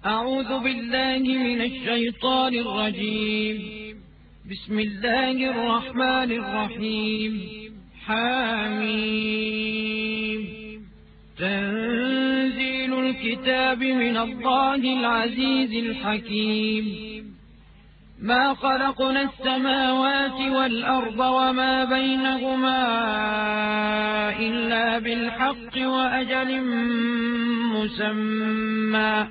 أعوذ بالله من الشيطان الرجيم. بسم الله الرحمن الرحيم. حميم. تنزيل الكتاب من الله العزيز الحكيم. ما خلقنا السماوات والأرض وما بينهما إلا بالحق وأجل مسمى،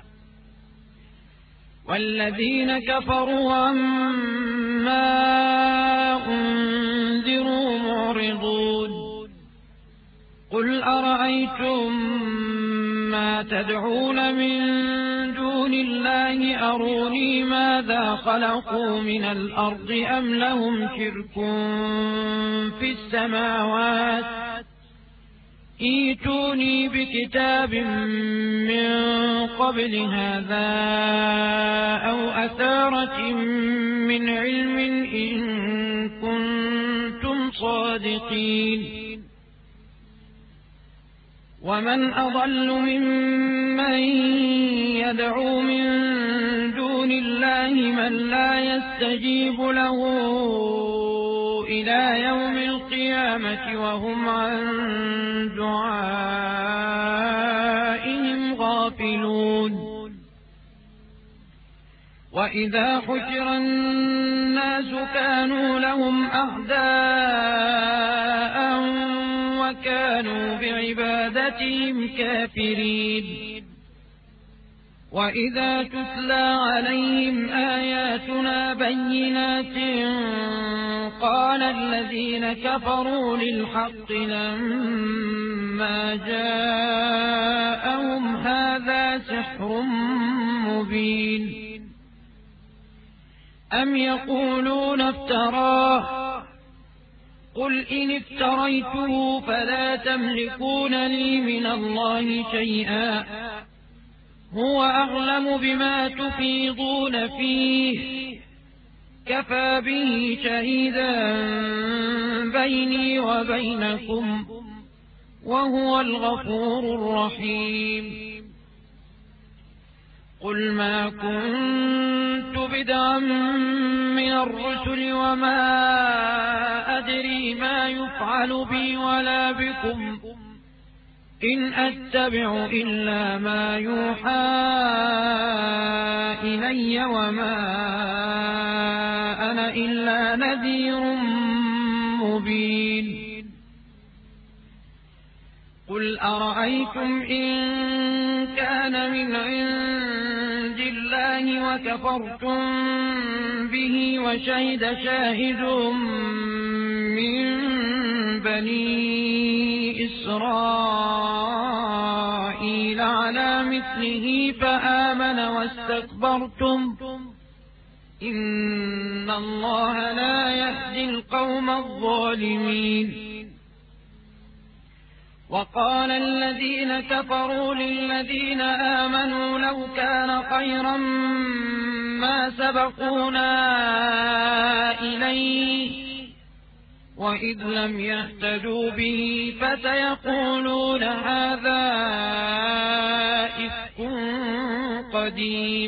والذين كفروا عما أنذروا معرضون. قل أرأيتم ما تدعون من دون الله أروني ماذا خلقوا من الأرض أم لهم شرك في السماوات، ائتوني بكتاب من قبل هذا أو أثارة من علم إن كنتم صادقين. ومن أضل ممن يدعو من دون الله من لا يستجيب له إلى يوم القيامة وهم عن دعائهم غافلون. وإذا حشر الناس كانوا لهم أعداء وكانوا بعبادتهم كافرين. وإذا تتلى عليهم آياتنا بينات قال الذين كفروا للحق لما جاءهم هذا سحر مبين. أم يقولون افتراه، قل إن افتريته فلا تملكون لي من الله شيئا، هو أعلم بما تفيضون فيه، كفى به شهيدا بيني وبينكم، وهو الغفور الرحيم. قل ما كنت بدعا من الرسل وما أدري ما يفعل بي ولا بكم، إن أتبع إلا ما يوحى إلي وما أنا إلا نذير مبين. قل أرأيتم إن كان من عند الله وكفرتم به وشهد شاهد من بني إسرائيل على مثله فآمن واستكبرتم، إن الله لا يهدي القوم الظالمين. وقال الذين كفروا للذين آمنوا لو كان خيرا ما سبقونا إليه، وإذ لم يهتدوا به فسيقولون هذا إفك قديم.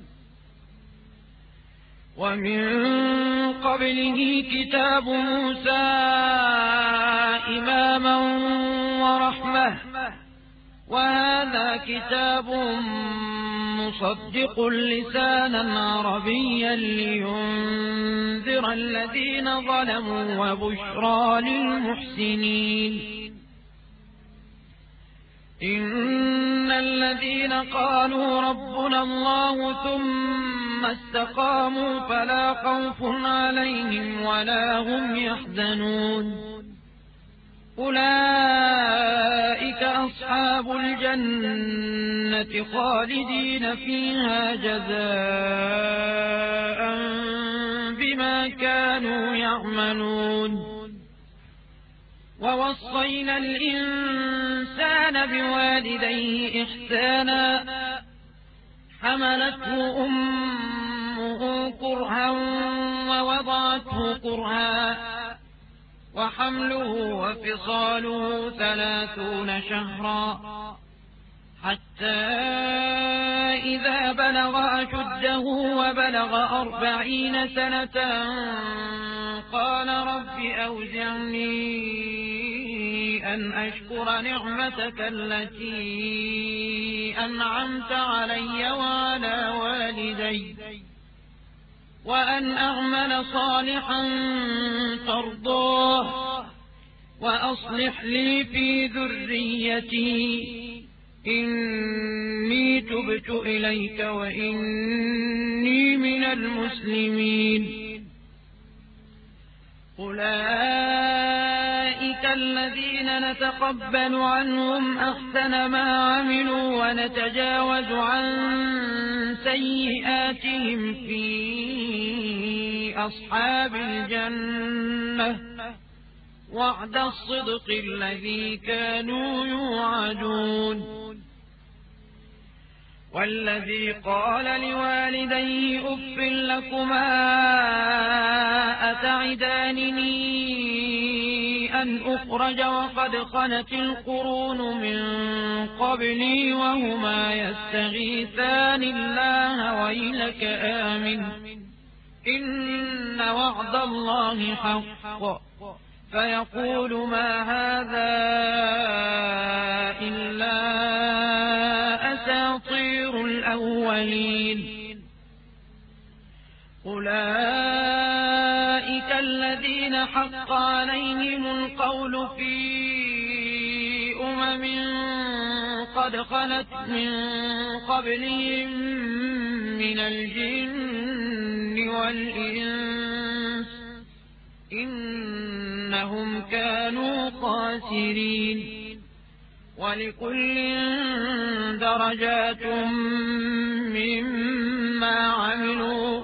ومن قبله كتاب موسى إماما ورحمة، وهذا كتاب مصدق لسانا عربيا لينذر الذين ظلموا وبشرى للمحسنين. إن الذين قالوا ربنا الله ثم استقاموا فلا خوف عليهم ولا هم يحزنون، أولئك أصحاب الجنة خالدين فيها جزاء بما كانوا يعملون. ووصينا الإنسان بوالديه إحسانا، حملته أمه كرها ووضعته كرها، وحمله وفصاله 30 شهرا، حتى إذا إذا بلغ أشده وبلغ 40 سنة قال رب أوزعني أن أشكر نعمتك التي أنعمت علي وعلى والدي وأن أعمل صالحا ترضاه وأصلح لي في ذريتي إني تبت إليك وإني من المسلمين. أولئك الذين نتقبل عنهم أحسن ما عملوا ونتجاوز عن سيئاتهم في أصحاب الجنة وعد الصدق الذي كانوا يوعدون. والذي قال لوالديه أف لكما أتعدانني أن أخرج وقد خلت القرون من قبلي وهما يستغيثان الله ويلك آمن إن وعد الله حق فيقول ما هذا إلا أساطير الأولين. أولئك الذين حق عليهم القول في قد خلت من قبلهم من الجن والإنس إنهم كانوا خاسرين. ولكل درجات مما عملوا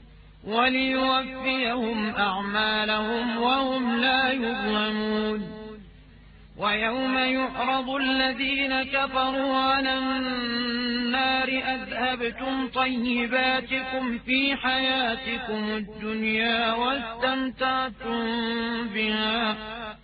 وليوفيهم أعمالهم وهم لا يظلمون. ويوم يعرض الذين كفروا على النار أذهبتم طيباتكم في حياتكم الدنيا واستمتعتم بها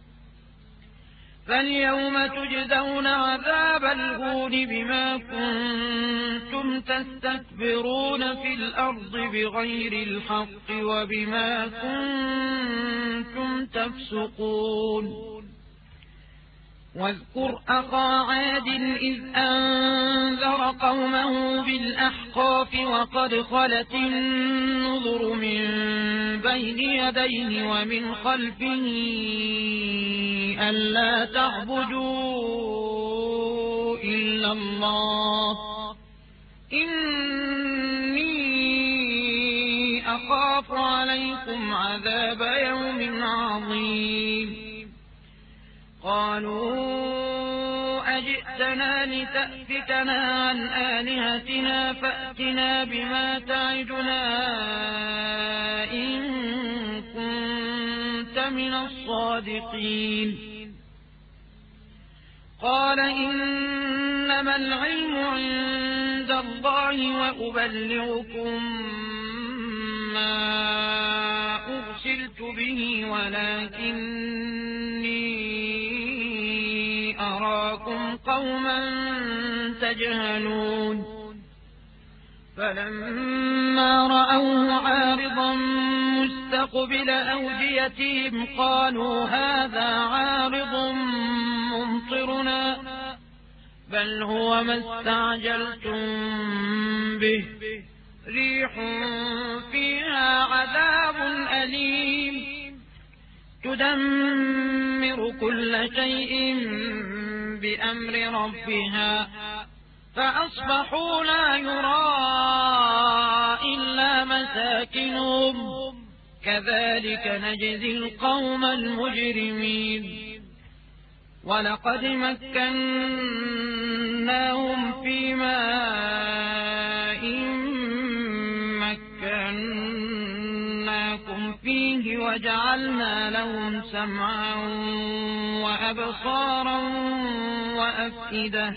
فاليوم تجزون عذاب الهون بما كنتم تستكبرون في الأرض بغير الحق وبما كنتم تفسقون. واذكر أخا عاد إذ أنذر قومه بالأحقاف وقد خلت النذر من بين يديه ومن خلفه ألا تعبدوا إلا الله إني أخاف عليكم عذاب يوم عظيم. قالوا أجئتنا لتأفكنا عن آلهتنا فأتنا بما تعدنا إن كنت من الصادقين. قال إنما العلم عند الله وأبلغكم ما أرسلت به ولكني أراكم قوما تجهلون. فلما رأوه عارضا مستقبل أوديتهم قالوا هذا عارض ممطرنا بل هو ما استعجلتم به ريح فيها عذاب أليم تدمر كل شيء بأمر ربها فأصبحوا لا يرى إلا مساكنهم كذلك نجزي القوم المجرمين. ولقد مكناهم في ماء مكناكم فيه وجعلنا لهم سمعا وأبصارا وأفئدة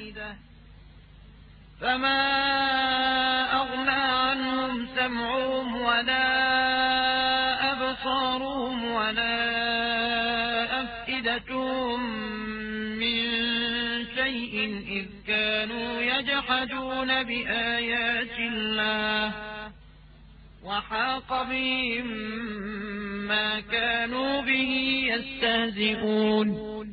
فما أغنى عنهم سمعهم ولا أبصارهم ولا أفئدتهم من شيء إذ كانوا يجحدون بآيات الله وحاق بهم ما كانوا به يستهزئون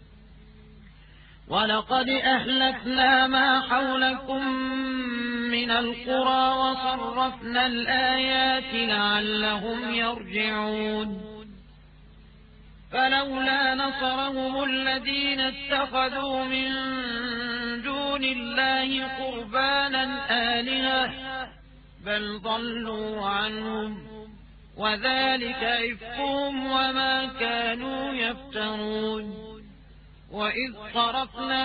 ولقد أهلكنا ما حولكم من القرى وصرفنا الآيات لعلهم يرجعون فلولا نصرهم الذين اتخذوا من دون الله قربانا آلهة بل ضلوا عنهم وذلك إفكهم وما كانوا يفترون وإذ صرفنا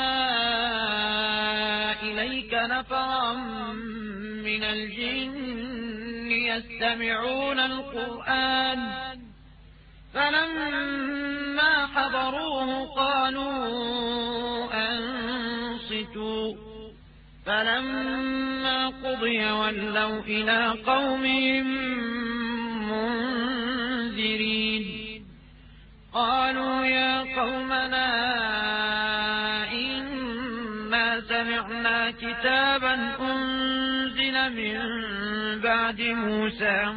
إليك نفرا من الجن يستمعون القرآن فلما حضروه قالوا أنصتوا فلما قضي ولوا إلى قومهم منذرين قالوا يا قومنا إنا سمعنا كتابا أنزل من بعد موسى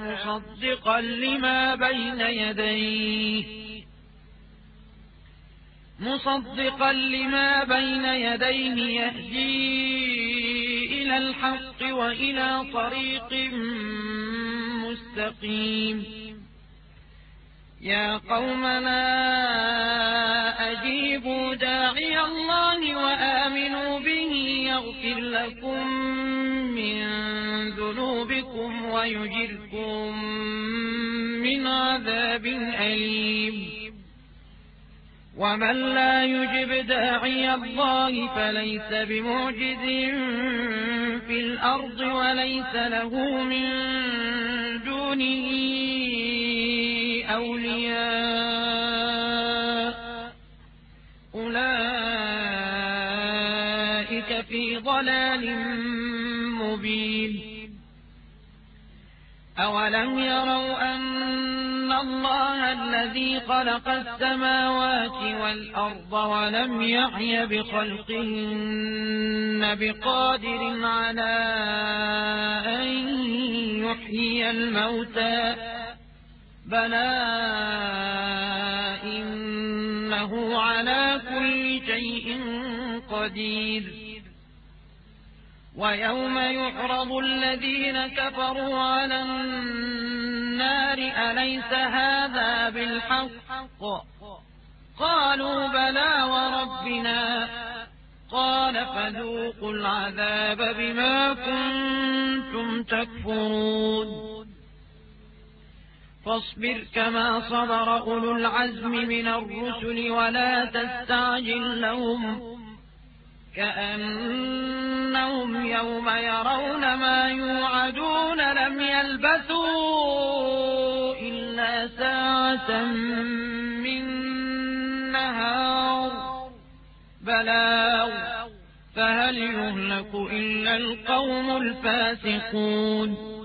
مصدقا لما بين يديه يهدي إلى الحق وإلى طريق مستقيم يا قومنا أجيبوا داعي الله وآمنوا به يغفر لكم من ذنوبكم ويجركم من عذاب أليم ومن لا يجب داعي الله فليس بمعجز في الأرض وليس له من دونه أولياء أولئك في ضلال مبين أولم يروا أن الله الذي خلق السماوات والأرض ولم يعي بخلقهن بقادر على أن يحيي الموتى بلى إنه على كل شيء قدير ويوم يعرض الذين كفروا على النار أليس هذا بالحق قالوا بلى وربنا قال فذوقوا العذاب بما كنتم تكفرون فاصبر كما صبر أولو العزم من الرسل ولا تستعجل لهم كأنهم يوم يرون ما يوعدون لم يلبثوا إلا ساعة من نهار بلاغ فهل يهلك إلا القوم الفاسقون